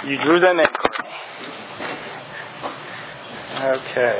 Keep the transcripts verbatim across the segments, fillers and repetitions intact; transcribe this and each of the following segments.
You drew them in. Okay.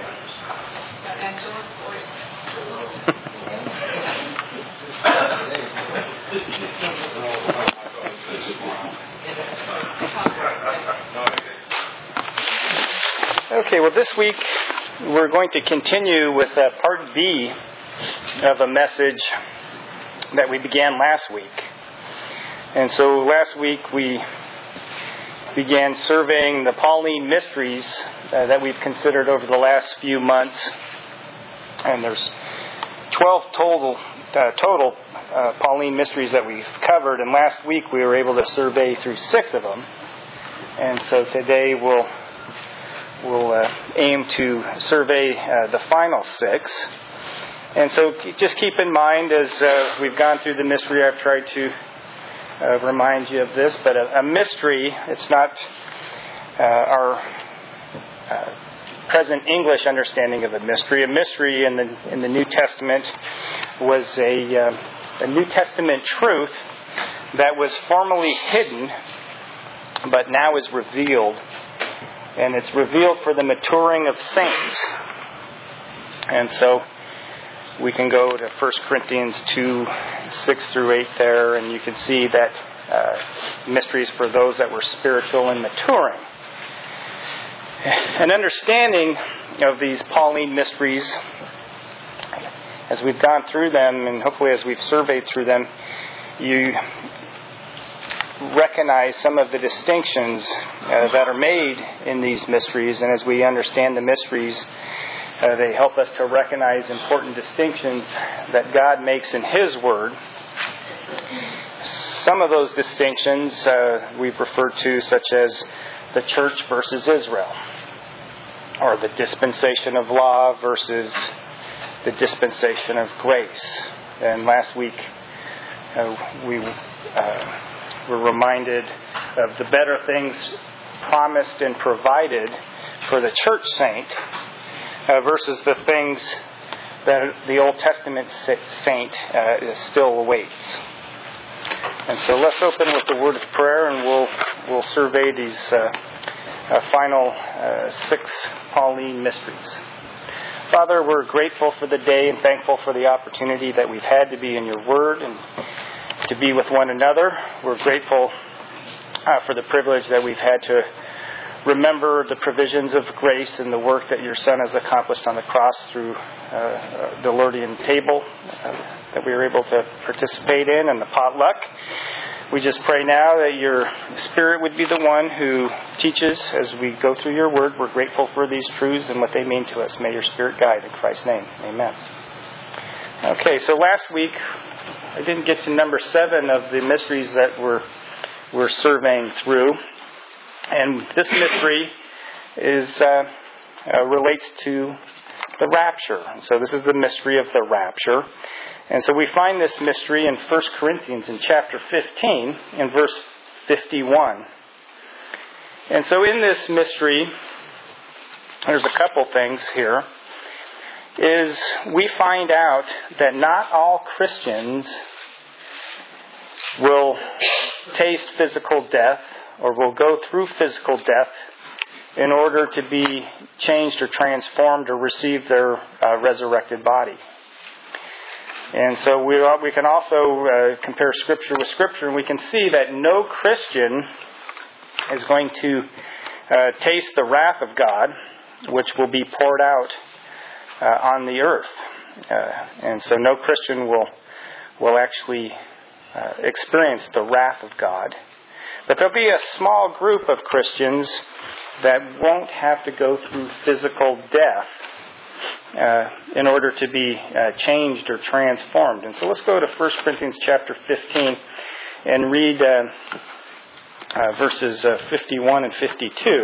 Okay, well this week we're going to continue with uh, part B of a message that we began last week. And so last week we began surveying the Pauline mysteries uh, that we've considered over the last few months. And there's twelve total uh, total uh, Pauline mysteries that we've covered. And last week we were able to survey through six of them. And so today we'll we'll uh, aim to survey uh, the final six. And so just keep in mind as uh, we've gone through the mystery, I've tried to Uh, remind you of this, but a, a mystery, it's not uh, our uh, present English understanding of a mystery. A mystery in the in the New Testament was a, uh, a New Testament truth that was formerly hidden, but now is revealed. And it's revealed for the maturing of saints. And so we can go to First Corinthians two, six through eight there, and you can see that uh, mysteries for those that were spiritual and maturing. An understanding of these Pauline mysteries, as we've gone through them, and hopefully as we've surveyed through them, you recognize some of the distinctions uh, that are made in these mysteries, and as we understand the mysteries, Uh, they help us to recognize important distinctions that God makes in His Word. Some of those distinctions uh, we've referred to, such as the church versus Israel, or the dispensation of law versus the dispensation of grace. And last week uh, we uh, were reminded of the better things promised and provided for the church saint, Uh, versus the things that the Old Testament saint uh, still awaits. And so let's open with the word of prayer, and we'll we'll survey these uh, uh, final uh, six Pauline mysteries. Father, we're grateful for the day and thankful for the opportunity that we've had to be in your word and to be with one another. We're grateful uh, for the privilege that we've had to remember the provisions of grace and the work that your Son has accomplished on the cross through uh, the Lordian table uh, that we were able to participate in and the potluck. We just pray now that your Spirit would be the one who teaches as we go through your word. We're grateful for these truths and what they mean to us. May your Spirit guide in Christ's name. Amen. Okay, so last week I didn't get to number seven of the mysteries that we're, we're surveying through. And this mystery is uh, uh, relates to the rapture. And so this is the mystery of the rapture. And so we find this mystery in First Corinthians in chapter fifteen, in verse fifty-one. And so in this mystery, there's a couple things here, is we find out that not all Christians will taste physical death, or will go through physical death in order to be changed or transformed or receive their uh, resurrected body. And so we we can also uh, compare Scripture with Scripture, and we can see that no Christian is going to uh, taste the wrath of God, which will be poured out uh, on the earth. Uh, and so no Christian will will actually uh, experience the wrath of God. But there'll be a small group of Christians that won't have to go through physical death uh, in order to be uh, changed or transformed. And so let's go to First Corinthians chapter fifteen and read uh, uh, verses uh, fifty-one and fifty-two.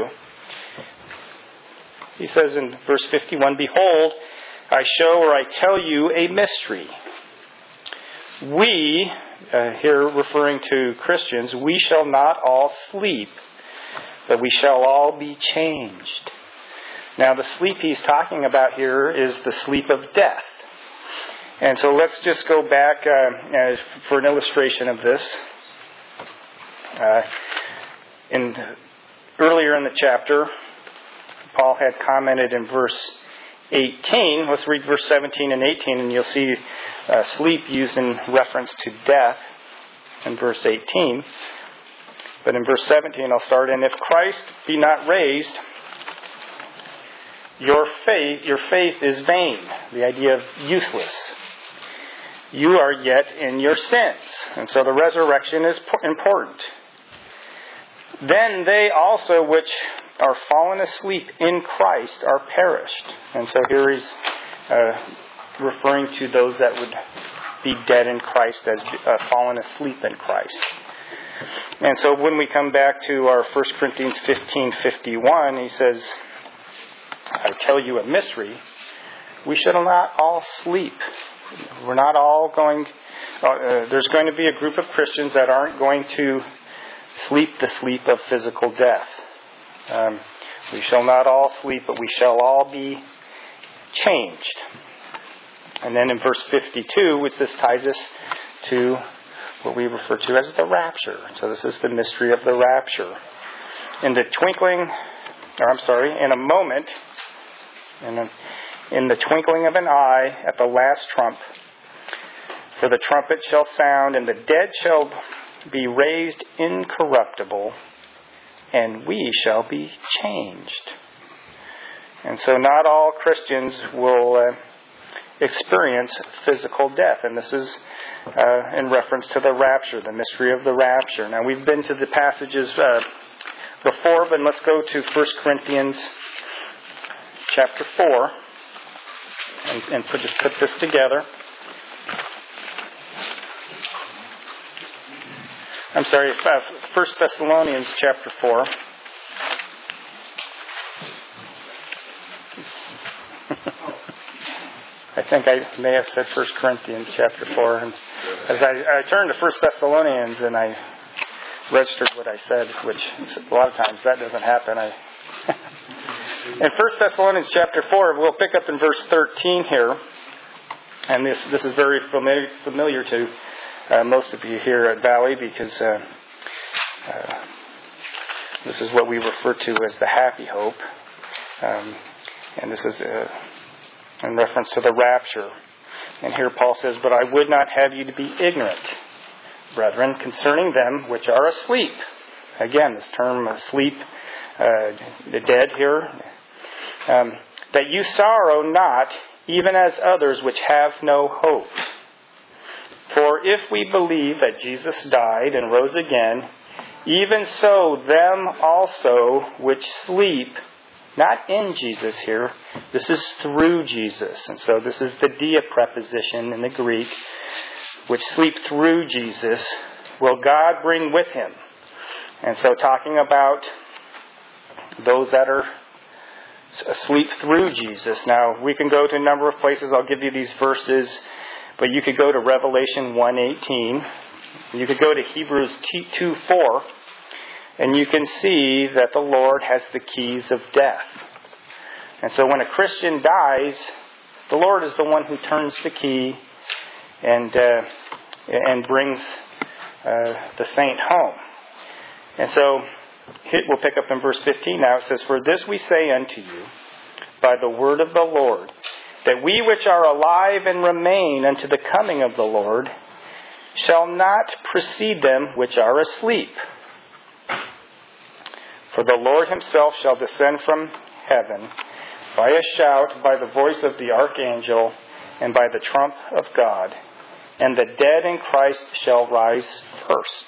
He says in verse fifty-one, "Behold, I show or I tell you a mystery. We," Uh, here referring to Christians, "we shall not all sleep, but we shall all be changed." Now the sleep he's talking about here is the sleep of death. And so let's just go back uh, uh, for an illustration of this. Uh, in earlier in the chapter, Paul had commented in verse eighteen. Let's read verse seventeen and eighteen, and you'll see uh, sleep used in reference to death in verse eighteen. But in verse seventeen, I'll start. And if Christ be not raised, your faith, your faith is vain. The idea of useless. You are yet in your sins. And so the resurrection is important. Then they also which are fallen asleep in Christ are perished. And so here he's uh, referring to those that would be dead in Christ as uh, fallen asleep in Christ. And so when we come back to our First Corinthians fifteen fifty-one, he says, I tell you a mystery. We shall not all sleep. We're not all going... Uh, there's going to be a group of Christians that aren't going to sleep the sleep of physical death. Um, we shall not all sleep, but we shall all be changed. And then in verse fifty-two, which this ties us to what we refer to as the rapture. So this is the mystery of the rapture. In the twinkling, or I'm sorry, in a moment, in, a, in the twinkling of an eye, at the last trump, for the trumpet shall sound, and the dead shall be raised incorruptible, and we shall be changed. And so not all Christians will uh, experience physical death. And this is uh, in reference to the rapture, the mystery of the rapture. Now, we've been to the passages uh, before, but let's go to First Corinthians chapter four and, and put, just put this together. I'm sorry, uh, First Thessalonians chapter four. I think I may have said First Corinthians chapter four. And as I, I turned to First Thessalonians and I registered what I said, which a lot of times that doesn't happen. I in First Thessalonians chapter four, we'll pick up in verse thirteen here. And this, this is very familiar, familiar to uh, most of you here at Valley, because uh, uh, this is what we refer to as the happy hope. Um, and this is... Uh, in reference to the rapture. And here Paul says, But I would not have you to be ignorant, brethren, concerning them which are asleep. Again, this term asleep, uh, the dead here. Um, that you sorrow not, even as others which have no hope. For if we believe that Jesus died and rose again, even so them also which sleep, not in Jesus here, this is through Jesus. And so this is the dia preposition in the Greek, which sleep through Jesus, will God bring with him. And so talking about those that are asleep through Jesus. Now, we can go to a number of places. I'll give you these verses, but you could go to Revelation one eighteen. You could go to Hebrews two four. And you can see that the Lord has the keys of death. And so when a Christian dies, the Lord is the one who turns the key and uh, and brings uh, the saint home. And so we'll pick up in verse fifteen now. It says, For this we say unto you, by the word of the Lord, that we which are alive and remain unto the coming of the Lord shall not precede them which are asleep. For the Lord himself shall descend from heaven by a shout, by the voice of the archangel, and by the trump of God. And the dead in Christ shall rise first.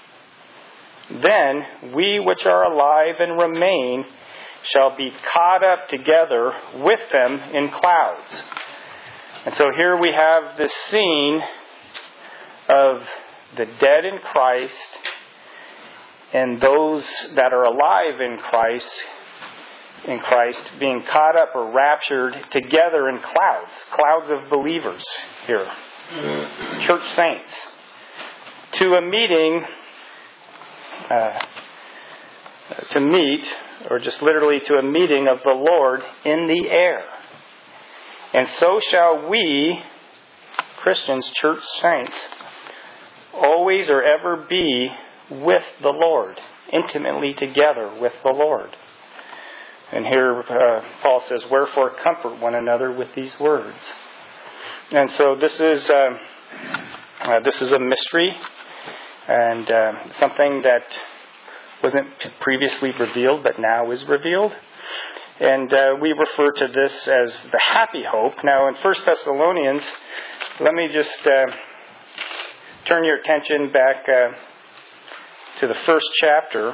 Then we which are alive and remain shall be caught up together with them in clouds. And so here we have this scene of the dead in Christ and those that are alive in Christ, in Christ, being caught up or raptured together in clouds, clouds of believers here, church saints, to a meeting, uh, to meet, or just literally to a meeting of the Lord in the air. And so shall we, Christians, church saints, always or ever be with the Lord intimately together with the Lord. And here uh, Paul says, wherefore comfort one another with these words. And so this is uh, uh, this is a mystery and uh, something that wasn't previously revealed but now is revealed. And uh, we refer to this as the happy hope. Now in First Thessalonians, let me just uh, turn your attention back uh, to the first chapter.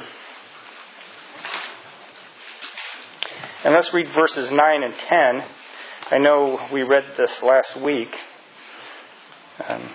And let's read verses nine and ten. I know we read this last week. Um,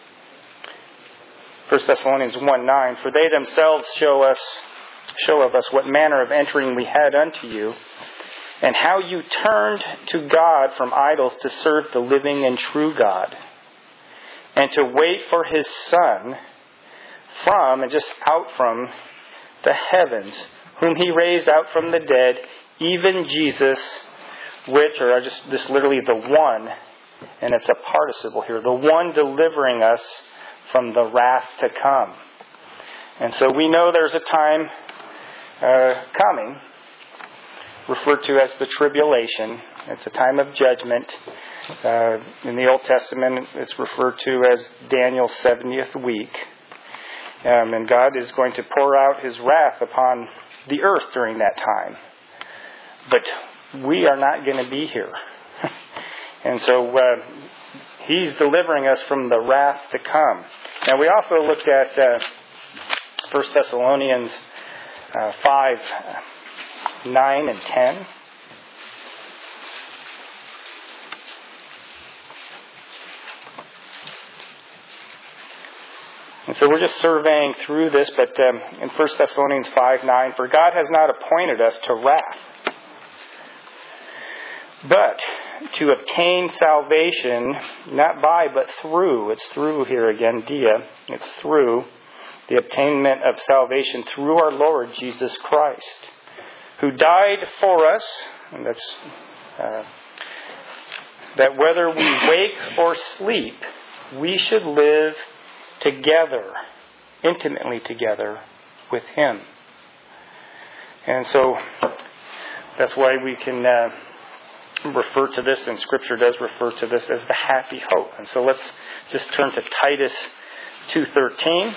First Thessalonians one nine. For they themselves show us, show of us what manner of entering we had unto you, and how you turned to God from idols to serve the living and true God, and to wait for His Son from, and just out from, the heavens, whom He raised out from the dead, even Jesus, which, or just this literally the one, and it's a participle here, the one delivering us from the wrath to come. And so we know there's a time uh, coming, referred to as the tribulation. It's a time of judgment. Uh, in the Old Testament, it's referred to as Daniel's seventieth week. Um, and God is going to pour out His wrath upon the earth during that time. But we are not going to be here. And so uh, He's delivering us from the wrath to come. Now we also looked at uh, First Thessalonians uh, five, nine and ten. And so we're just surveying through this, but um, in First Thessalonians five, nine, for God has not appointed us to wrath, but to obtain salvation, not by, but through. It's through here again, dia. It's through the obtainment of salvation through our Lord Jesus Christ, who died for us, and that's uh, that whether we wake or sleep, we should live together, intimately together with Him. And so that's why we can uh, refer to this, and Scripture does refer to this as the happy hope. And so let's just turn to Titus two thirteen.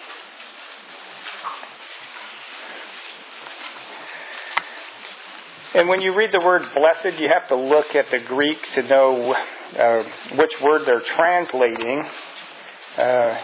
And when you read the word blessed, you have to look at the Greek to know uh, which word they're translating uh, uh,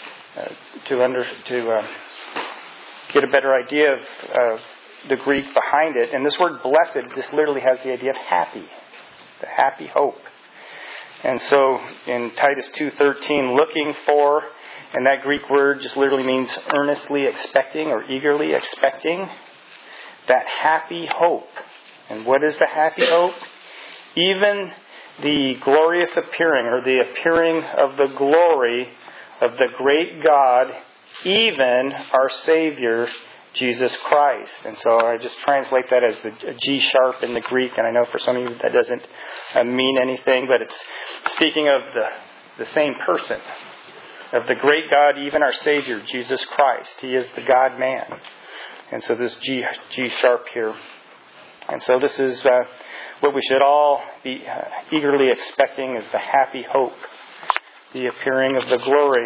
to under to uh, get a better idea of uh, the Greek behind it. And this word blessed, this literally has the idea of happy, the happy hope. And so in Titus two thirteen, looking for, and that Greek word just literally means earnestly expecting or eagerly expecting that happy hope. And what is the happy hope? Even the glorious appearing, or the appearing of the glory of the great God, even our Savior, Jesus Christ. And so I just translate that as the G sharp in the Greek. And I know for some of you that doesn't uh, mean anything, but it's speaking of the, the same person, of the great God, even our Savior, Jesus Christ. He is the God-man. And so this G, G sharp here. And so this is uh, what we should all be uh, eagerly expecting, is the happy hope, the appearing of the glory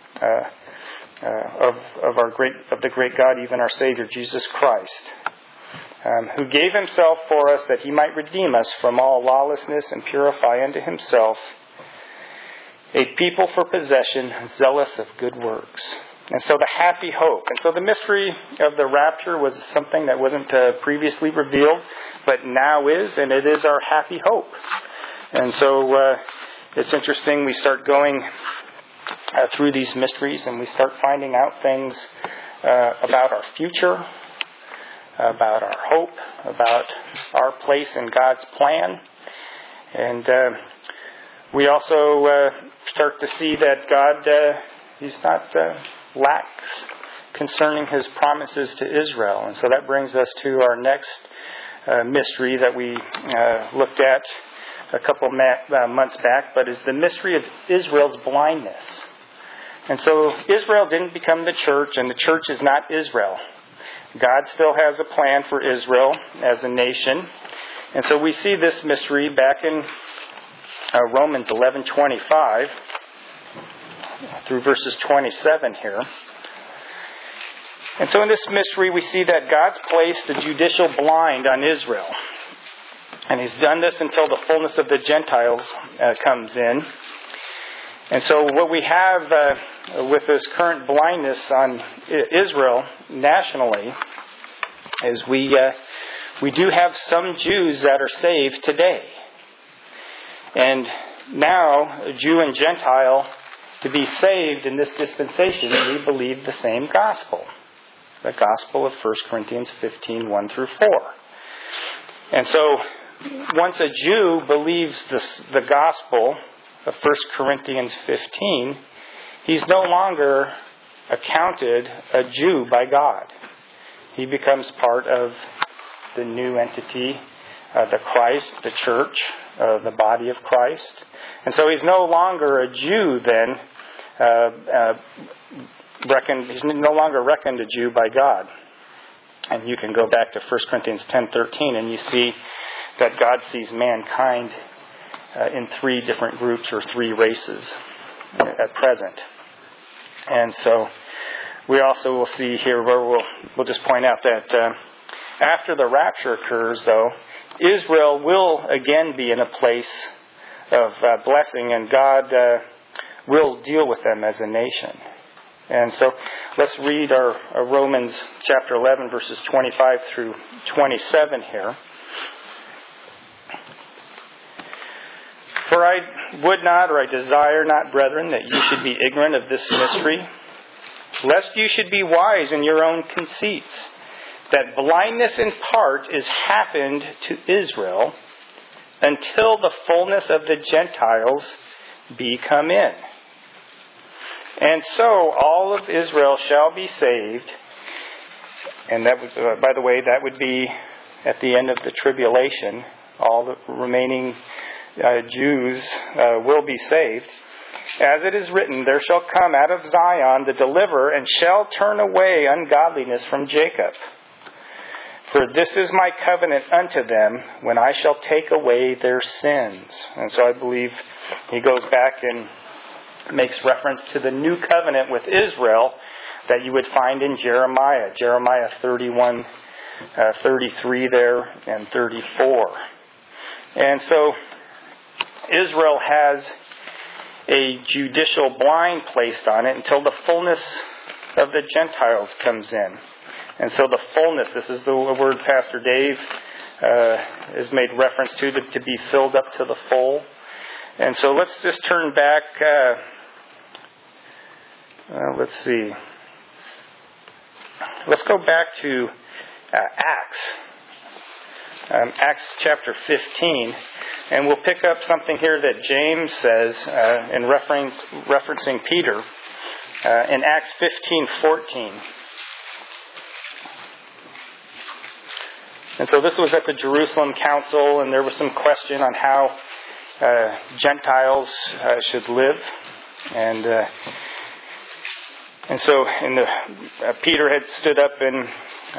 uh, uh, of of our great of the great God, even our Savior Jesus Christ, um, who gave Himself for us that He might redeem us from all lawlessness and purify unto Himself a people for possession, zealous of good works. And so the happy hope. And so the mystery of the rapture was something that wasn't uh, previously revealed, but now is, and it is our happy hope. And so uh, it's interesting, we start going uh, through these mysteries and we start finding out things uh, about our future, about our hope, about our place in God's plan. And uh, we also uh, start to see that God, uh, He's not... Uh, lacks concerning His promises to Israel. And so that brings us to our next uh, mystery that we uh, looked at a couple ma- uh, months back, but is the mystery of Israel's blindness. And so Israel didn't become the church, and the church is not Israel. God still has a plan for Israel as a nation. And so we see this mystery back in uh, Romans eleven twenty-five through verses twenty-seven here. And so in this mystery we see that God's placed a judicial blind on Israel. And He's done this until the fullness of the Gentiles uh, comes in. And so what we have uh, with this current blindness on Israel nationally is we uh, we do have some Jews that are saved today. And now, Jew and Gentile, to be saved in this dispensation, we believe the same gospel. The gospel of First Corinthians fifteen, one through four. And so, once a Jew believes this, the gospel of First Corinthians fifteen, he's no longer accounted a Jew by God. He becomes part of the new entity, uh, the Christ, the church, uh, the body of Christ. And so he's no longer a Jew then, uh, uh, reckoned, he's no longer reckoned a Jew by God. And you can go back to First Corinthians ten thirteen and you see that God sees mankind uh, in three different groups or three races at present. And so we also will see here where we'll, we'll just point out that uh, after the rapture occurs, though, Israel will again be in a place of uh, blessing, and God uh, will deal with them as a nation. And so let's read our, our Romans chapter eleven, verses twenty-five through twenty-seven here. For I would not, or I desire not, brethren, that you should be ignorant of this mystery, lest you should be wise in your own conceits, that blindness in part is happened to Israel until the fullness of the Gentiles be come in. And so all of Israel shall be saved. And that was, uh, by the way, that would be at the end of the tribulation. All the remaining uh, Jews uh, will be saved. As it is written, there shall come out of Zion the deliverer, and shall turn away ungodliness from Jacob. For this is my covenant unto them, when I shall take away their sins. And so I believe he goes back and makes reference to the new covenant with Israel that you would find in Jeremiah. Jeremiah thirty-one, uh, thirty-three there, and thirty-four. And so Israel has a judicial blind placed on it until the fullness of the Gentiles comes in. And so the fullness, this is the word Pastor Dave uh, has made reference to, to, to be filled up to the full. And so let's just turn back, uh, uh, let's see. Let's go back to uh, Acts. Um, Acts chapter fifteen. And we'll pick up something here that James says uh, in reference, referencing Peter uh, in Acts fifteen fourteen. And so this was at the Jerusalem Council, and there was some question on how uh, Gentiles uh, should live. And uh, and so in the, uh, Peter had stood up and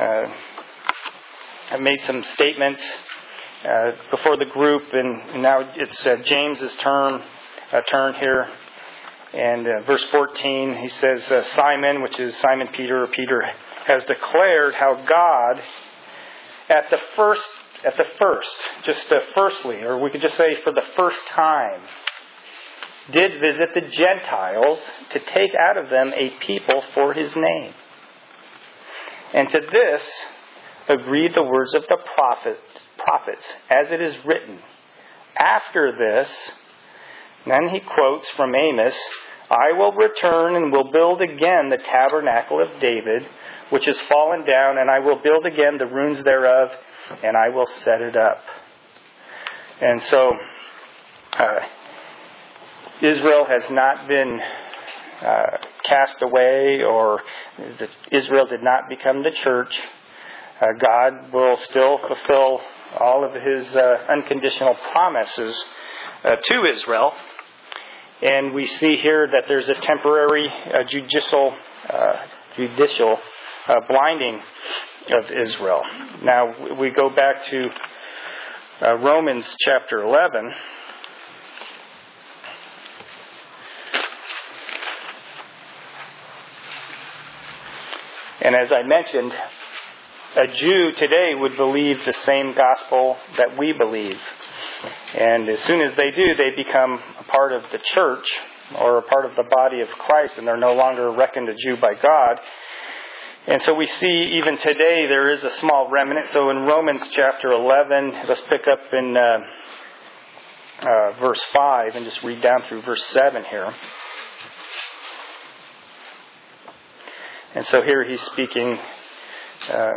uh, made some statements Uh, before the group, and now it's uh, James's turn, uh, turn here. And uh, verse fourteen, he says, uh, Simon, which is Simon Peter, or Peter, has declared how God, at the first, at the first, just uh, firstly, or we could just say for the first time, did visit the Gentiles to take out of them a people for His name. And to this agreed the words of the prophet. prophets, as it is written. After this, then he quotes from Amos, I will return and will build again the tabernacle of David, which is fallen down, and I will build again the ruins thereof, and I will set it up. And so, uh, Israel has not been uh, cast away, or the, Israel did not become the church. Uh, God will still fulfill all of His uh, unconditional promises uh, to Israel. And we see here that there's a temporary uh, judicial uh, judicial uh, blinding of Israel. Now, we go back to uh, Romans chapter eleven. And as I mentioned, a Jew today would believe the same gospel that we believe. And as soon as they do, they become a part of the church or a part of the body of Christ, and they're no longer reckoned a Jew by God. And so we see even today there is a small remnant. So in Romans chapter eleven, let's pick up in uh, uh, verse five and just read down through verse seven here. And so here he's speaking uh,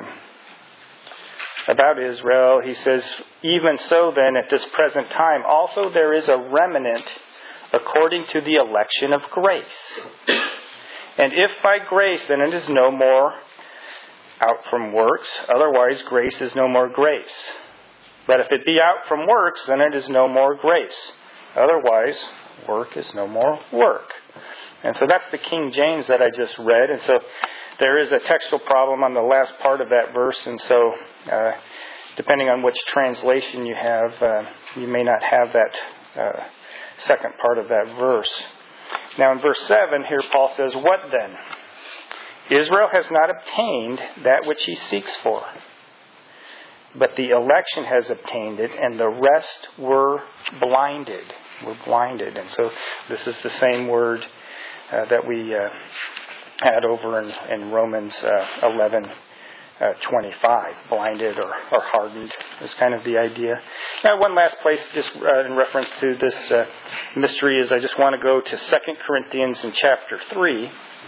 about Israel. He says, even so then at this present time, also there is a remnant according to the election of grace. And if by grace, then it is no more out from works. Otherwise, grace is no more grace. But if it be out from works, then it is no more grace. Otherwise, work is no more work. And so that's the King James that I just read. And so there is a textual problem on the last part of that verse. And so uh, depending on which translation you have, uh, you may not have that uh, second part of that verse. Now in verse seven here Paul says, what then? Israel has not obtained that which he seeks for, but the election has obtained it, and the rest were blinded. Were blinded. And so this is the same word uh, that we uh, had over in, in Romans uh, eleven uh, twenty-five. Blinded or, or hardened is kind of the idea. Now, one last place, just uh, in reference to this uh, mystery, is I just want to go to Second Corinthians in chapter three.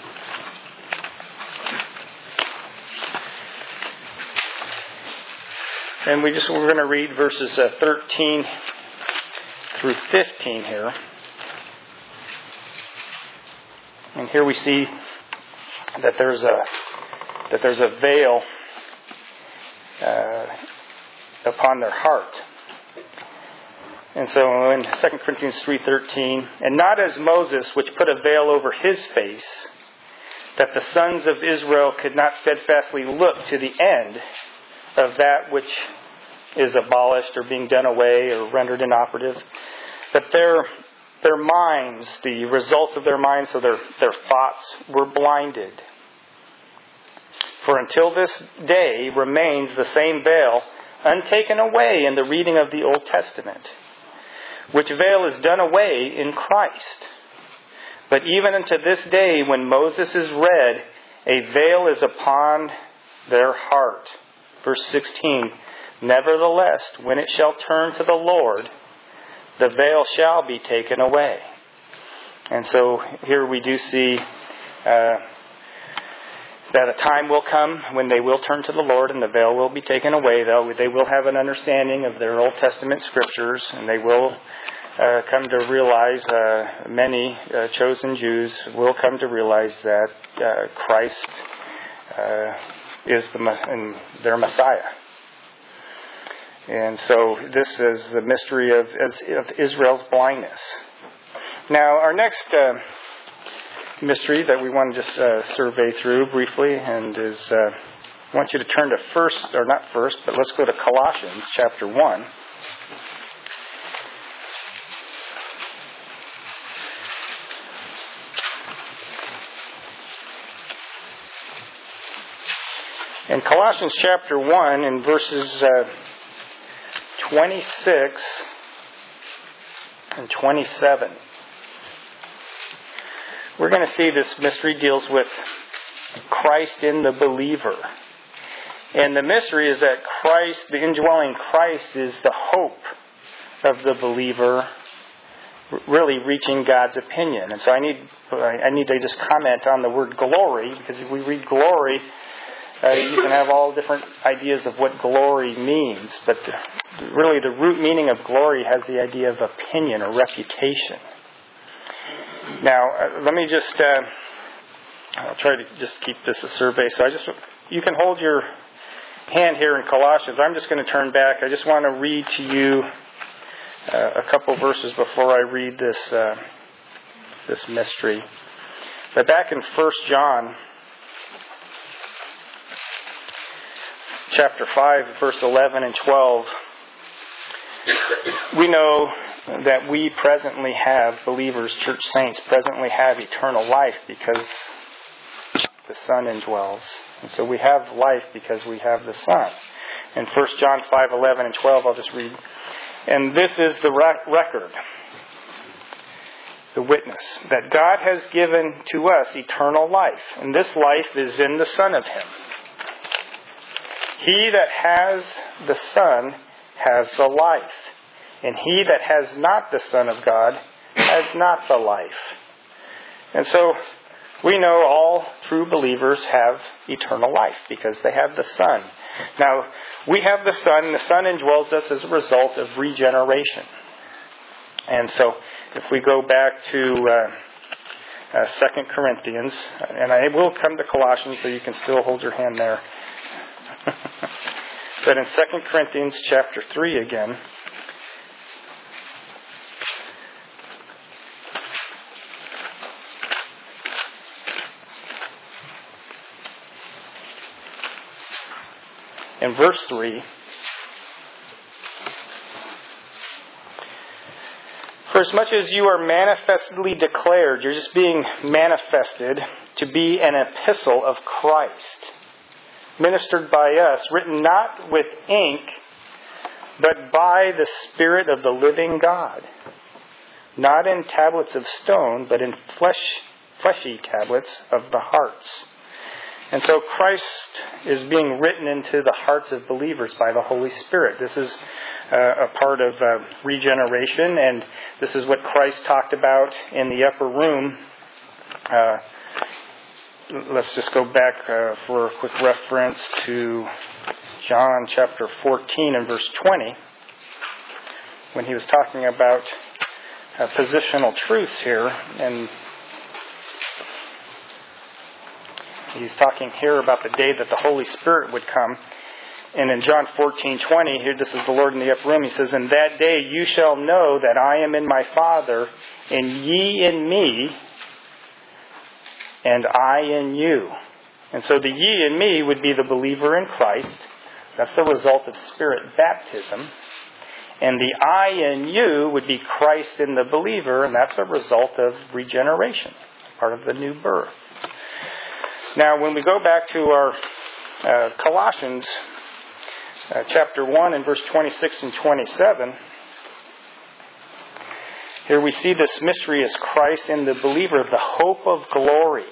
And we just we're going to read verses uh, thirteen through fifteen here. And here we see that there's a that there's a veil uh, upon their heart. And so in Second Corinthians three thirteen, and not as Moses, which put a veil over his face, that the sons of Israel could not steadfastly look to the end of that which is abolished or being done away or rendered inoperative, but their their minds, the results of their minds, so their their thoughts were blinded. For until this day remains the same veil untaken away in the reading of the Old Testament, which veil is done away in Christ. But even unto this day, when Moses is read, a veil is upon their heart. Verse sixteen, nevertheless, when it shall turn to the Lord, the veil shall be taken away. And so here we do see uh, that a time will come when they will turn to the Lord and the veil will be taken away. They'll, they will have an understanding of their Old Testament scriptures, and they will uh, come to realize, uh, many uh, chosen Jews will come to realize that uh, Christ uh, is the, and their Messiah. And so this is the mystery of, of Israel's blindness. Now, our next uh, mystery that we want to just uh, survey through briefly, and is uh, I want you to turn to first, or not first, but let's go to Colossians chapter one. In Colossians chapter one, in verses uh, twenty-six and twenty-seven, we're going to see this mystery deals with Christ in the believer. And the mystery is that Christ, the indwelling Christ, is the hope of the believer really reaching God's opinion. And so I need I need to just comment on the word glory, because if we read glory, Uh, you can have all different ideas of what glory means, but the, really the root meaning of glory has the idea of opinion or reputation. Now, uh, let me just, uh, I'll try to just keep this a survey. So I just, you can hold your hand here in Colossians. I'm just going to turn back. I just want to read to you uh, a couple verses before I read this, uh, this mystery. But back in First John, chapter five, verse eleven and twelve, we know that we presently have, believers, church saints, presently have eternal life because the Son indwells. And so we have life because we have the Son. In First John five, eleven and twelve, I'll just read. And this is the rec- record, the witness, that God has given to us eternal life. And this life is in the Son of Him. He that has the Son has the life. And he that has not the Son of God has not the life. And so we know all true believers have eternal life because they have the Son. Now, we have the Son, and the Son indwells us as a result of regeneration. And so, if we go back to uh, uh, Second Corinthians, and I will come to Colossians, so you can still hold your hand there. But in Second Corinthians chapter three again, in verse three, for as much as you are manifestly declared, you're just being manifested to be an epistle of Christ, ministered by us, written not with ink, but by the Spirit of the living God, not in tablets of stone, but in flesh, fleshy tablets of the hearts. And so Christ is being written into the hearts of believers by the Holy Spirit. This is uh, a part of uh, regeneration, and this is what Christ talked about in the upper room. Uh, let's just go back uh, for a quick reference to John chapter fourteen and verse twenty, when he was talking about uh, positional truths here, and he's talking here about the day that the Holy Spirit would come. And in John fourteen twenty, here this is the Lord in the upper room, he says, "In that day you shall know that I am in my Father, and ye in me, and I in you." And so the ye in me would be the believer in Christ. That's the result of Spirit baptism. And the I in you would be Christ in the believer, and that's a result of regeneration, part of the new birth. Now, when we go back to our uh, Colossians uh, chapter one and verse twenty-six and twenty-seven, here we see this mystery as Christ in the believer, the hope of glory.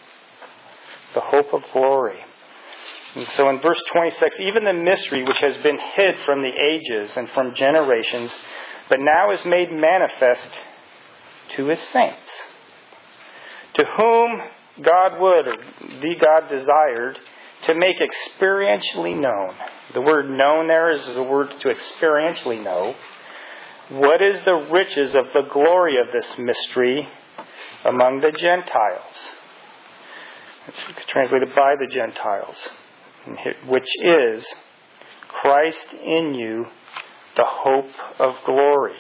The hope of glory. And so in verse twenty-six, even the mystery which has been hid from the ages and from generations, but now is made manifest to His saints, to whom God would, or the God desired, to make experientially known. The word known there is the word to experientially know. What is the riches of the glory of this mystery among the Gentiles? It's translated by the Gentiles, which is Christ in you, the hope of glory.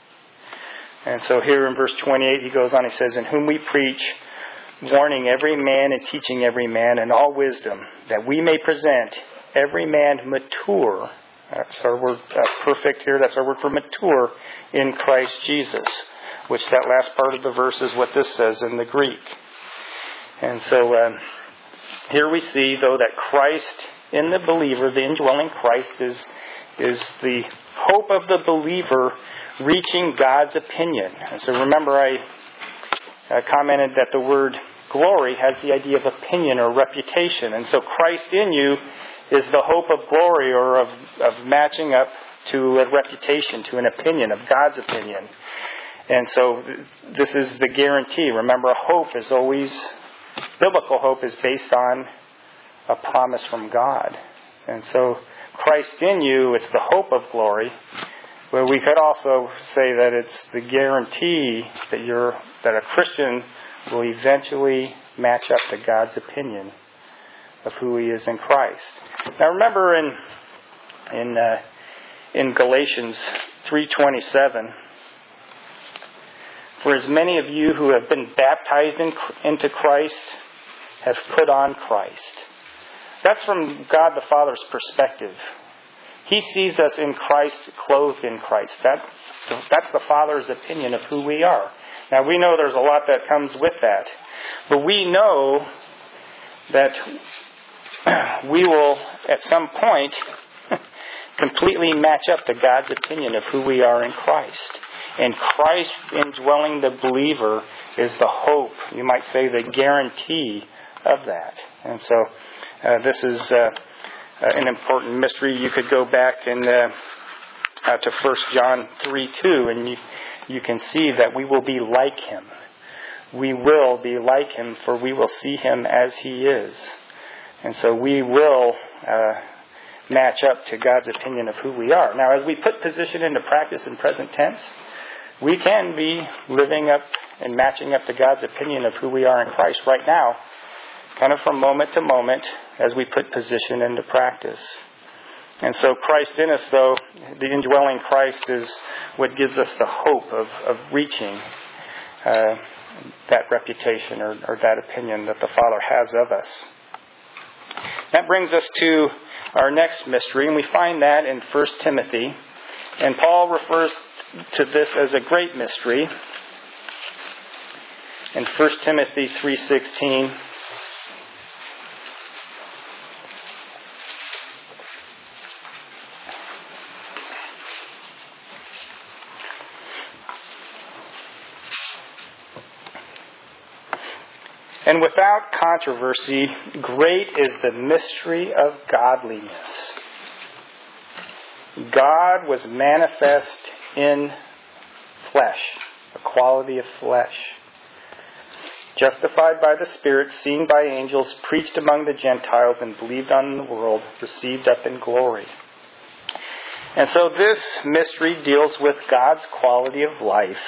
And so here in verse twenty-eight, he goes on, he says, "In whom we preach, warning every man and teaching every man in all wisdom, that we may present every man mature." That's our word, uh, perfect here. That's our word for mature in Christ Jesus, which that last part of the verse is what this says in the Greek. And so um, here we see, though, that Christ in the believer, the indwelling Christ, is, is the hope of the believer reaching God's opinion. And so remember, I uh, commented that the word glory has the idea of opinion or reputation. And so Christ in you is the hope of glory, or of, of matching up to a reputation, to an opinion, of God's opinion. And so this is the guarantee. Remember, hope is always, biblical hope is based on a promise from God. And so Christ in you, it's the hope of glory. But we could also say that it's the guarantee that you're that a Christian will eventually match up to God's opinion of who he is in Christ. Now remember in in uh, in Galatians three twenty-seven, "For as many of you who have been baptized in, into Christ have put on Christ." That's from God the Father's perspective. He sees us in Christ, clothed in Christ. That's, that's the Father's opinion of who we are. Now, we know there's a lot that comes with that. But we know that we will, at some point, completely match up to God's opinion of who we are in Christ. And Christ indwelling the believer is the hope, you might say the guarantee of that. And so uh, this is uh, an important mystery. You could go back and uh, uh, to First John three two, and you, you can see that we will be like Him. We will be like Him, for we will see Him as He is. And so we will uh, match up to God's opinion of who we are. Now, as we put position into practice in present tense, we can be living up and matching up to God's opinion of who we are in Christ right now, kind of from moment to moment as we put position into practice. And so Christ in us, though, the indwelling Christ is what gives us the hope of, of reaching uh, that reputation or, or that opinion that the Father has of us. That brings us to our next mystery, and we find that in First Timothy. And Paul refers to this as a great mystery in First Timothy three sixteen. And without controversy, great is the mystery of godliness. God was manifest in flesh, a quality of flesh, justified by the Spirit, seen by angels, preached among the Gentiles, and believed on in the world, received up in glory. And so this mystery deals with God's quality of life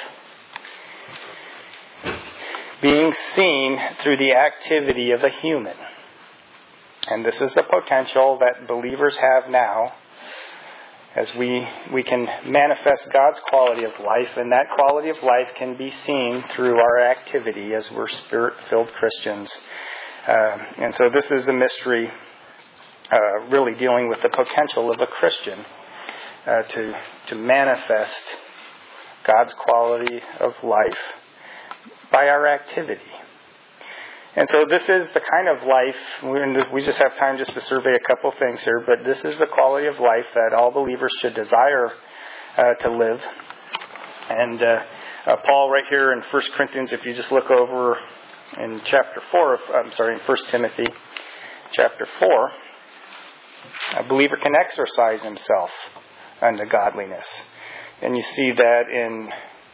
being seen through the activity of a human. And this is the potential that believers have now, as we we can manifest God's quality of life, and that quality of life can be seen through our activity as we're Spirit-filled Christians. Uh, and so this is a mystery uh, really dealing with the potential of a Christian uh, to, to manifest God's quality of life by our activity. And so this is the kind of life, we just have time just to survey a couple things here, but this is the quality of life that all believers should desire uh, to live. And uh, uh, Paul right here in First Corinthians, if you just look over in chapter four, of, I'm sorry, in First Timothy chapter four, a believer can exercise himself unto godliness. And you see that in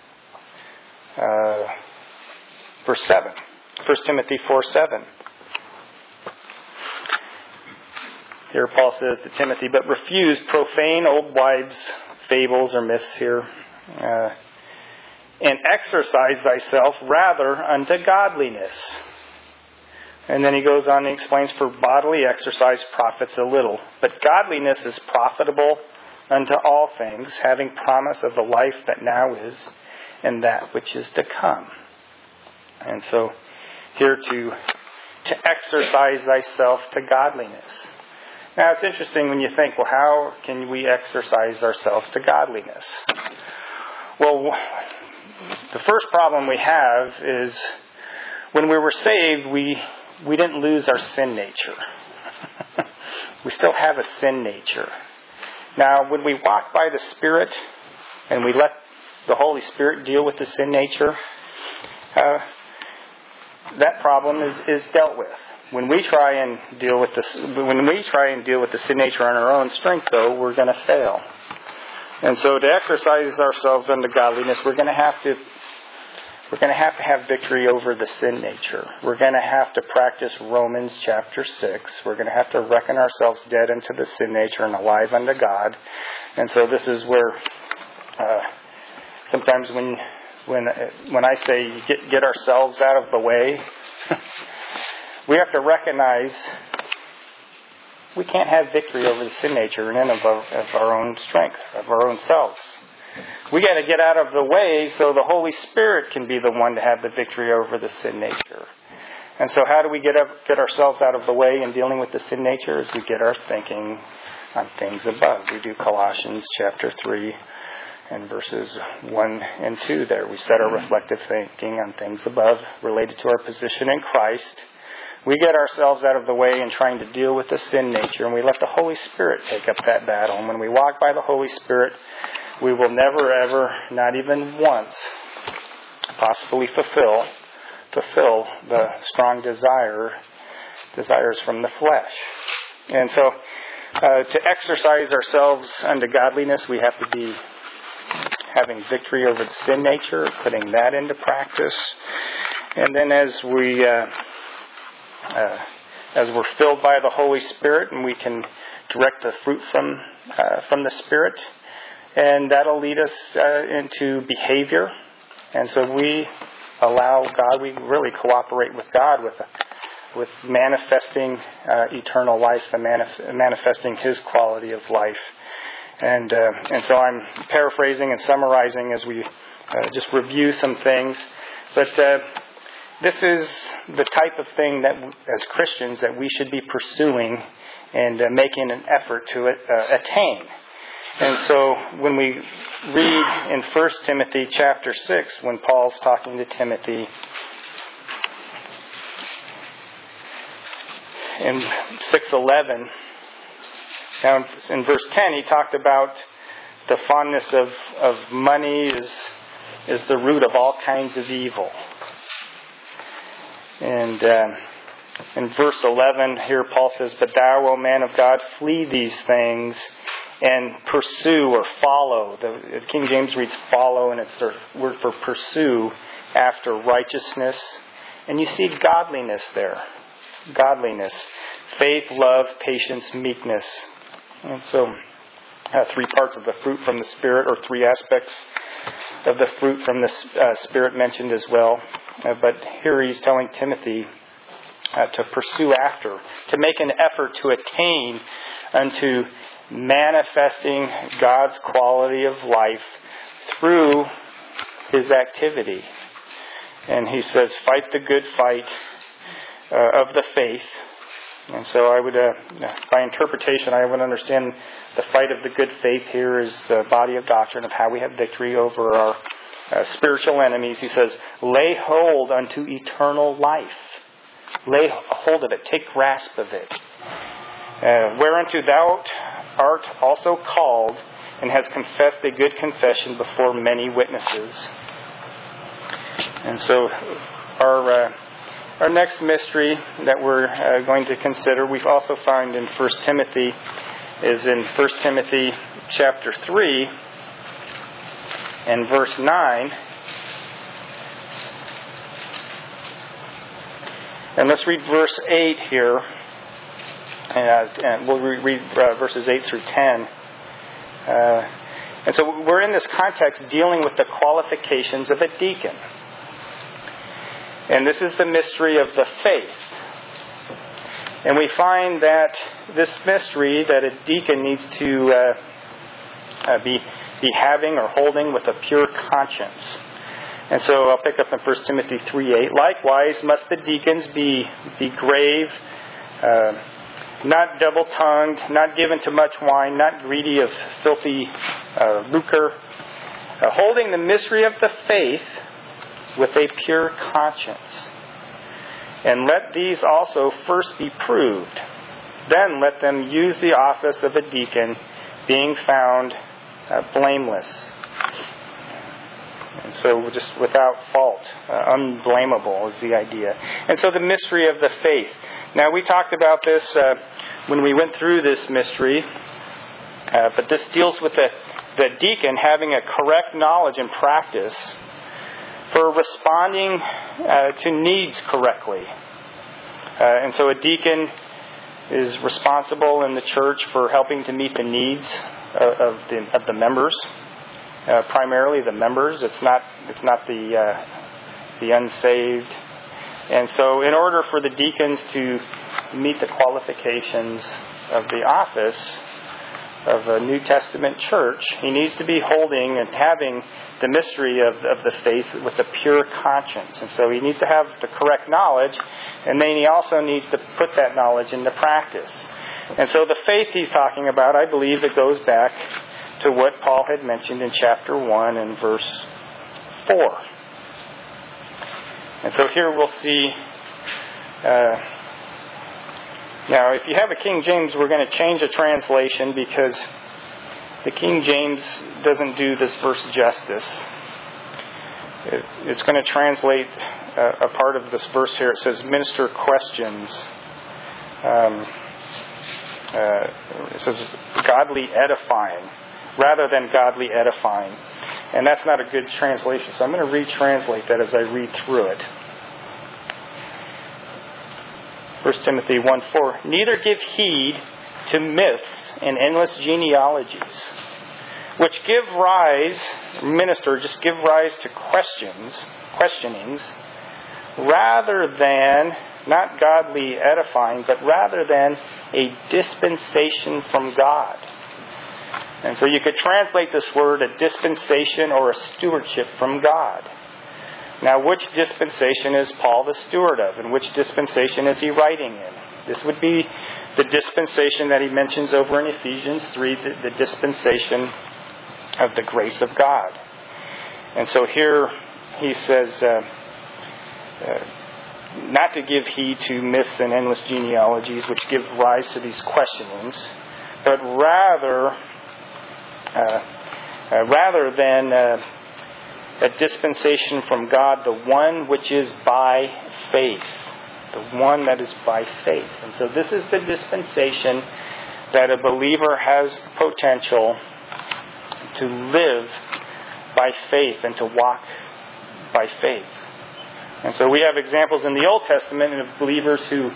uh, verse seven. First Timothy four seven. Here Paul says to Timothy, but refuse profane old wives' fables or myths here, uh, and exercise thyself rather unto godliness. And then he goes on and explains, for bodily exercise profits a little, but godliness is profitable unto all things, having promise of the life that now is and that which is to come. And so here to to exercise thyself to godliness. Now it's interesting when you think, well, how can we exercise ourselves to godliness? Well, the first problem we have is when we were saved, we we didn't lose our sin nature. We still have a sin nature. Now, when we walk by the Spirit and we let the Holy Spirit deal with the sin nature, uh, that problem is, is dealt with. When we try and deal with this, when we try and deal with the sin nature on our own strength, though, we're going to fail. And so, to exercise ourselves unto godliness, we're going to have to, we're going to have to have victory over the sin nature. We're going to have to practice Romans chapter six. We're going to have to reckon ourselves dead unto the sin nature and alive unto God. And so, this is where uh, sometimes when When when I say get get ourselves out of the way, we have to recognize we can't have victory over the sin nature in and of, of our own strength, of our own selves. We got to get out of the way so the Holy Spirit can be the one to have the victory over the sin nature. And so how do we get up, get ourselves out of the way in dealing with the sin nature? Is we get our thinking on things above. We do Colossians chapter three and verses one and two there. We set our reflective thinking on things above related to our position in Christ. We get ourselves out of the way in trying to deal with the sin nature, and we let the Holy Spirit take up that battle. And when we walk by the Holy Spirit, we will never, ever, not even once, possibly fulfill fulfill the strong desire desires from the flesh. And so uh, to exercise ourselves unto godliness, we have to be having victory over the sin nature, putting that into practice. And then as we uh, uh, as we're filled by the Holy Spirit, and we can direct the fruit from uh, from the Spirit, and that'll lead us uh, into behavior. And so we allow God, we really cooperate with God with with manifesting uh, eternal life and manif- manifesting His quality of life. And uh, and so I'm paraphrasing and summarizing as we uh, just review some things. But uh, this is the type of thing that, as Christians, that we should be pursuing and uh, making an effort to it, uh, attain. And so when we read in First Timothy chapter six, when Paul's talking to Timothy, in six eleven, now in verse ten, he talked about the fondness of, of money is, is the root of all kinds of evil. And uh, in verse eleven, here Paul says, "But thou, O man of God, flee these things, and pursue," or follow. The, the King James reads follow, and it's the word for pursue, after righteousness. And you see godliness there. Godliness. Faith, love, patience, meekness. And so, uh, three parts of the fruit from the Spirit, or three aspects of the fruit from the uh, Spirit mentioned as well. Uh, but here he's telling Timothy uh, to pursue after, to make an effort to attain unto manifesting God's quality of life through his activity. And he says, fight the good fight uh, of the faith. And so I would, uh, by interpretation, I would understand the fight of the good faith here is the body of doctrine of how we have victory over our uh, spiritual enemies. He says, lay hold unto eternal life. Lay hold of it. Take grasp of it. Uh, whereunto thou art also called, and has confessed a good confession before many witnesses. And so our uh, our next mystery that we're uh, going to consider, we also find in First Timothy, is in First Timothy chapter three and verse nine. And let's read verse eight here. Uh, and we'll read uh, verses eight through ten. Uh, and so we're in this context dealing with the qualifications of a deacon. And this is the mystery of the faith. And we find that this mystery that a deacon needs to uh, uh, be, be having or holding with a pure conscience. And so I'll pick up in First Timothy three eight. Likewise must the deacons be, be grave, uh, not double-tongued, not given to much wine, not greedy of filthy uh, lucre, uh, holding the mystery of the faith with a pure conscience. And let these also first be proved. Then let them use the office of a deacon, being found uh, blameless. And so just without fault, uh, unblameable is the idea. And so the mystery of the faith. Now we talked about this uh, when we went through this mystery, uh, but this deals with the, the deacon having a correct knowledge and practice for responding uh, to needs correctly. Uh, and so a deacon is responsible in the church for helping to meet the needs of, of the of the members, uh, primarily the members. It's not it's not the uh, the unsaved. And so, in order for the deacons to meet the qualifications of the office, of a New Testament church, he needs to be holding and having the mystery of, of the faith with a pure conscience. And so he needs to have the correct knowledge, and then he also needs to put that knowledge into practice. And so the faith he's talking about, I believe it goes back to what Paul had mentioned in chapter one and verse four. And so here we'll see... Uh, now, if you have a King James, we're going to change the translation because the King James doesn't do this verse justice. It, it's going to translate a, a part of this verse here. It says, minister questions. Um, uh, it says, godly edifying, rather than godly edifying. And that's not a good translation. So I'm going to retranslate that as I read through it. First Timothy one four, neither give heed to myths and endless genealogies, which give rise, minister, just give rise to questions, questionings, rather than, not godly edifying, but rather than a dispensation from God. And so you could translate this word a dispensation or a stewardship from God. Now, which dispensation is Paul the steward of? And which dispensation is he writing in? This would be the dispensation that he mentions over in Ephesians three, the, the dispensation of the grace of God. And so here he says, uh, uh, not to give heed to myths and endless genealogies, which give rise to these questionings, but rather, uh, uh, rather than... Uh, a dispensation from God, the one which is by faith. The one that is by faith. And so this is the dispensation that a believer has potential to live by faith and to walk by faith. And so we have examples in the Old Testament of believers who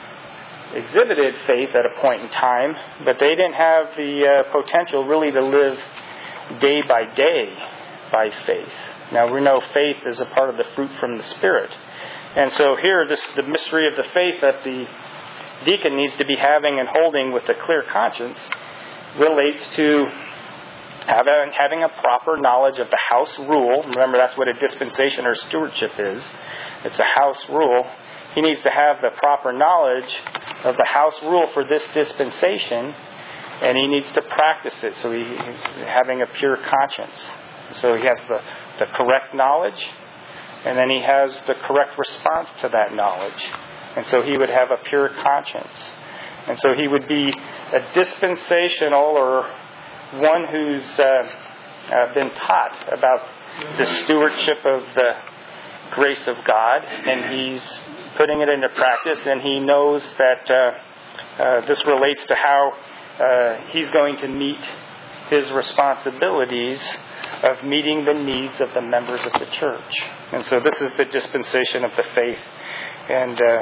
exhibited faith at a point in time, but they didn't have the uh, potential really to live day by day by faith. Now, we know faith is a part of the fruit from the Spirit. And so here, this the mystery of the faith that the deacon needs to be having and holding with a clear conscience relates to having, having a proper knowledge of the house rule. Remember, that's what a dispensation or stewardship is. It's a house rule. He needs to have the proper knowledge of the house rule for this dispensation, and he needs to practice it. So he, he's having a pure conscience. So he has the the correct knowledge, and then he has the correct response to that knowledge. And so he would have a pure conscience. And so he would be a dispensational, or one who's uh, uh, been taught about the stewardship of the grace of God, and he's putting it into practice, and he knows that uh, uh, this relates to how uh, he's going to meet his responsibilities of meeting the needs of the members of the church. And so this is the dispensation of the faith. And uh,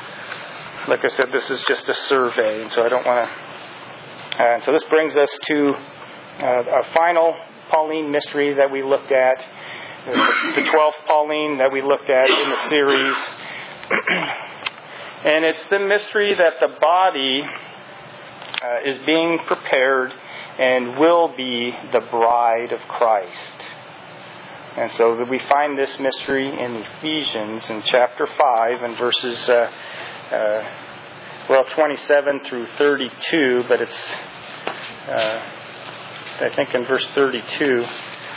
like I said, this is just a survey, and so I don't want to... Uh, so this brings us to uh, a final Pauline mystery that we looked at, the twelfth Pauline that we looked at in the series. And it's the mystery that the body uh, is being prepared and will be the bride of Christ. And so we find this mystery in Ephesians in chapter five and verses, uh, uh, well, twenty-seven through thirty-two, but it's, uh, I think in verse thirty-two.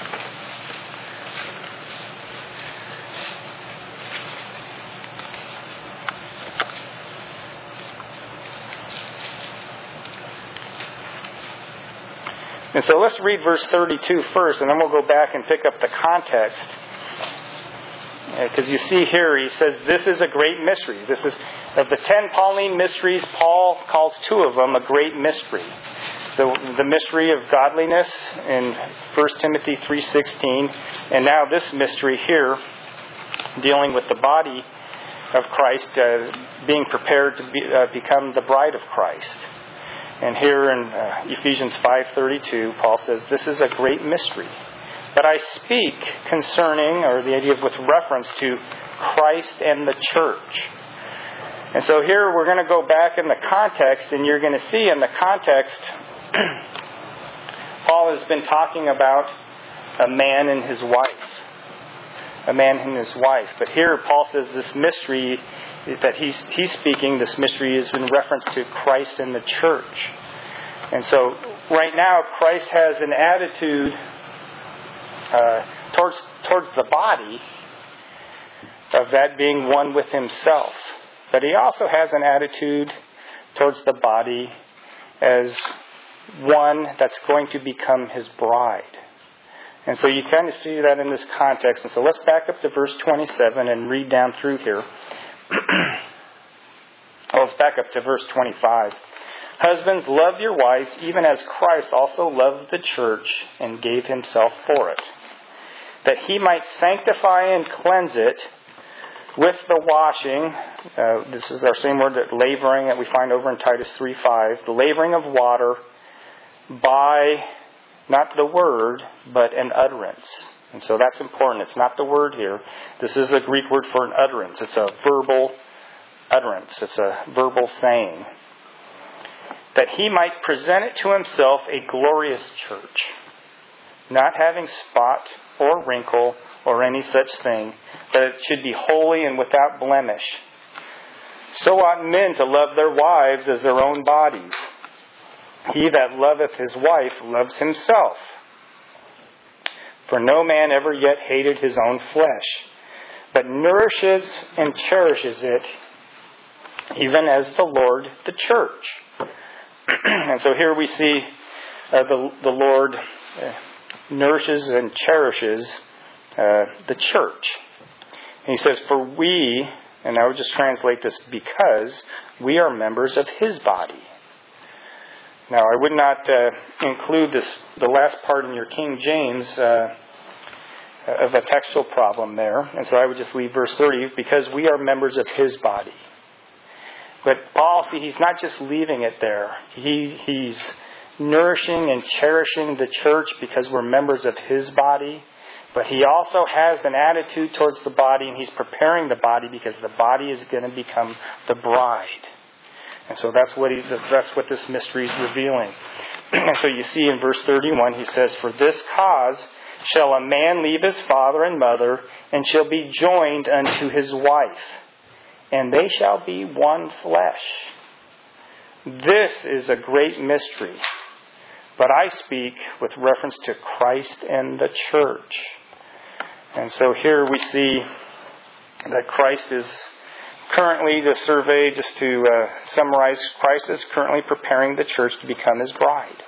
And so let's read verse thirty-two first, and then we'll go back and pick up the context. Because you see here, he says, this is a great mystery. This is, of the ten Pauline mysteries, Paul calls two of them a great mystery. The, the mystery of godliness in First Timothy three sixteen, and now this mystery here, dealing with the body of Christ, uh, being prepared to be, uh, become the bride of Christ. And here in uh, Ephesians five thirty-two, Paul says, this is a great mystery. But I speak concerning, or the idea of with reference to Christ and the church. And so here we're going to go back in the context, and you're going to see in the context Paul has been talking about a man and his wife. A man and his wife. But here Paul says this mystery that he's he's speaking, this mystery is in reference to Christ and the church. And so right now Christ has an attitude uh, towards towards the body of that being one with himself. But he also has an attitude towards the body as one that's going to become his bride. And so you kind of see that in this context. And so let's back up to verse twenty-seven and read down through here. Well, let's back up to verse twenty-five. Husbands, love your wives, even as Christ also loved the church and gave himself for it, that he might sanctify and cleanse it with the washing. Uh, this is our same word, that laboring, that we find over in Titus three five. The laboring of water by, not the word, but an utterance. And so that's important. It's not the word here. This is a Greek word for an utterance. It's a verbal utterance. It's a verbal saying. That he might present it to himself a glorious church, not having spot or wrinkle or any such thing, that it should be holy and without blemish. So ought men to love their wives as their own bodies. He that loveth his wife loves himself. For no man ever yet hated his own flesh, but nourishes and cherishes it, even as the Lord the church. And so here we see uh, the, the Lord uh, nourishes and cherishes uh, the church. And he says, for we, and I would just translate this, because we are members of his body. Now, I would not uh, include this, the last part in your King James uh, of a textual problem there. And so I would just leave verse thirty, because we are members of his body. But Paul, see, he's not just leaving it there. He He's nourishing and cherishing the church because we're members of his body. But he also has an attitude towards the body, and he's preparing the body because the body is going to become the bride. And so that's what he, that's what this mystery is revealing. And so you see in verse thirty-one, he says, for this cause shall a man leave his father and mother, and shall be joined unto his wife, and they shall be one flesh. This is a great mystery, but I speak with reference to Christ and the church. And so here we see that Christ is currently, the survey, just to uh, summarize, Christ is currently preparing the church to become his bride.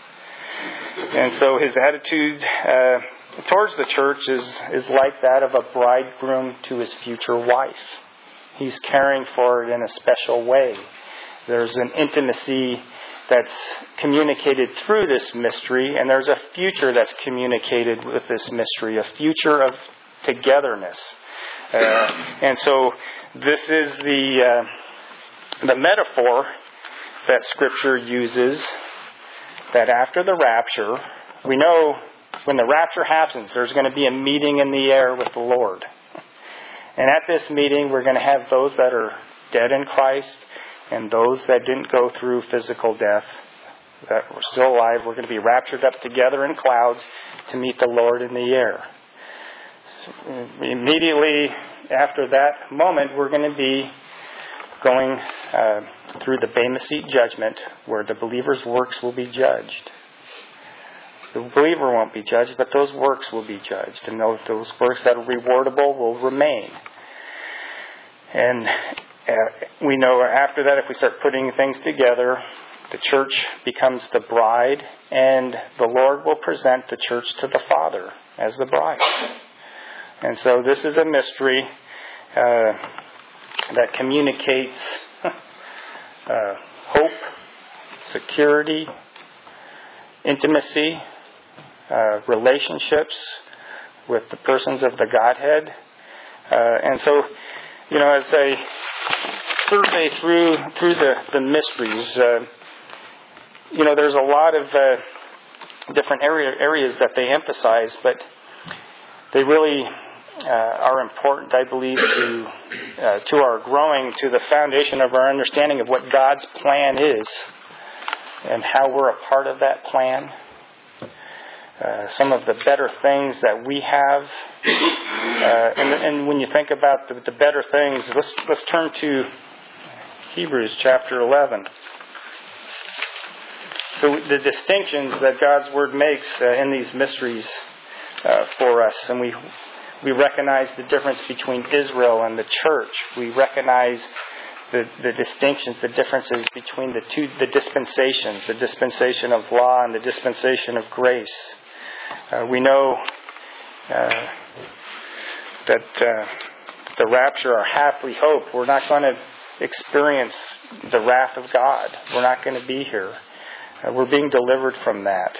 And so his attitude uh, towards the church is, is like that of a bridegroom to his future wife. He's caring for it in a special way. There's an intimacy that's communicated through this mystery, and there's a future that's communicated with this mystery, a future of togetherness. Uh, and so this is the uh, the metaphor that Scripture uses, that after the rapture, we know when the rapture happens, there's going to be a meeting in the air with the Lord. And at this meeting, we're going to have those that are dead in Christ and those that didn't go through physical death, that were still alive. We're going to be raptured up together in clouds to meet the Lord in the air. Immediately after that moment, we're going to be going uh, through the Bema Seat judgment, where the believer's works will be judged. The believer won't be judged, but those works will be judged. And those, those works that are rewardable will remain. And uh, we know after that, if we start putting things together, the church becomes the bride, and the Lord will present the church to the Father as the bride. And so this is a mystery uh, that communicates uh, hope, security, intimacy, uh, relationships with the persons of the Godhead. Uh, and so, you know, as I survey through through the, the mysteries, uh, you know, there's a lot of uh, different area, areas that they emphasize, but they really uh, are important, I believe, to uh, to our growing, to the foundation of our understanding of what God's plan is and how we're a part of that plan. uh, some of the better things that we have. Uh, and, and when you think about the, the better things, let's let's turn to Hebrews chapter eleven. So the distinctions that God's Word makes uh, in these mysteries uh, for us, and we we recognize the difference between Israel and the church. We recognize the, the distinctions, the differences between the two, the dispensations, the dispensation of law and the dispensation of grace. Uh, we know uh, that uh, the rapture, our happy hope, we're not going to experience the wrath of God. We're not going to be here. Uh, we're being delivered from that.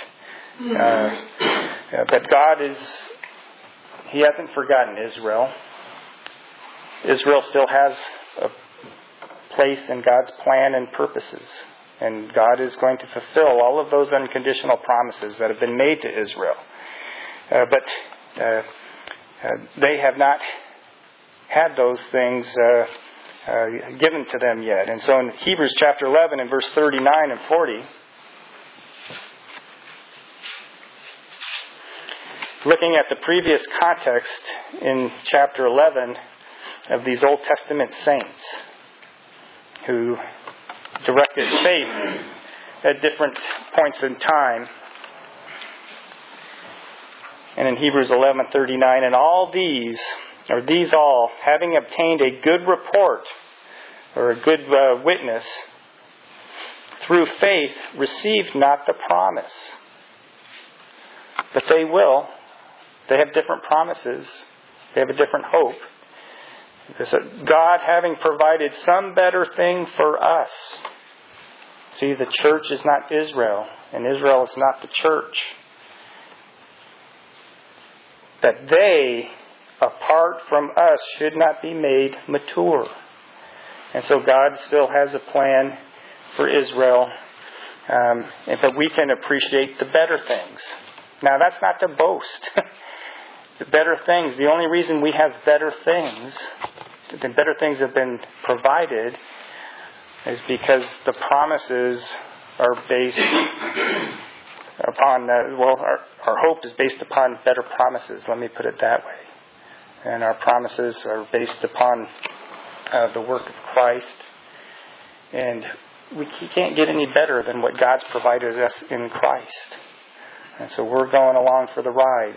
Uh, but God is, He hasn't forgotten Israel. Israel still has a place in God's plan and purposes. And God is going to fulfill all of those unconditional promises that have been made to Israel. Uh, but uh, uh, they have not had those things uh, uh, given to them yet. And so in Hebrews chapter eleven and verse thirty-nine and forty, looking at the previous context in chapter eleven of these Old Testament saints who directed faith at different points in time. And in Hebrews eleven thirty-nine, and all these, or these all, having obtained a good report, or a good uh, witness, through faith received not the promise. But they will. They have different promises. They have a different hope. Because God having provided some better thing for us. See, the church is not Israel, and Israel is not the church. That they, apart from us, should not be made mature. And so God still has a plan for Israel, um, and that we can appreciate the better things. Now, that's not to boast. The better things, the only reason we have better things, the better things have been provided, is because the promises are based upon, uh, well, our, our hope is based upon better promises, let me put it that way. And our promises are based upon uh, the work of Christ. And we can't get any better than what God's provided us in Christ. And so we're going along for the ride.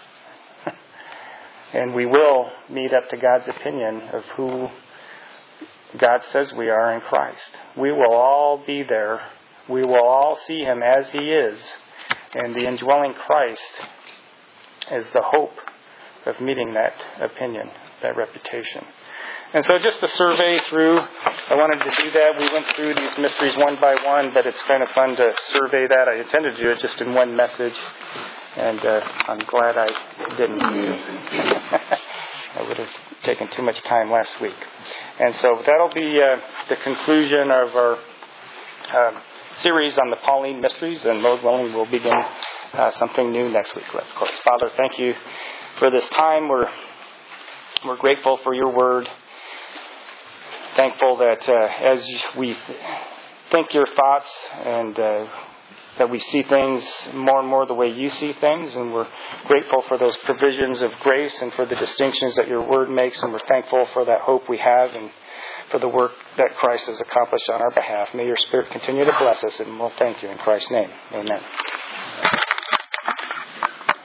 And we will meet up to God's opinion of who God says we are in Christ. We will all be there. We will all see Him as He is. And the indwelling Christ is the hope of meeting that opinion, that reputation. And so just to survey through, I wanted to do that. We went through these mysteries one by one, but it's kind of fun to survey that. I intended to do it just in one message. And uh, I'm glad I didn't. I would have taken too much time last week. And so that'll be uh, the conclusion of our uh, series on the Pauline mysteries. And Lord willing, we'll begin uh, something new next week. Let's close. Father, thank you for this time. We're we're grateful for your word. Thankful that uh, as we think your thoughts and uh, that we see things more and more the way you see things, and we're grateful for those provisions of grace and for the distinctions that your word makes, and we're thankful for that hope we have and for the work that Christ has accomplished on our behalf. May your Spirit continue to bless us, and we'll thank you in Christ's name. Amen.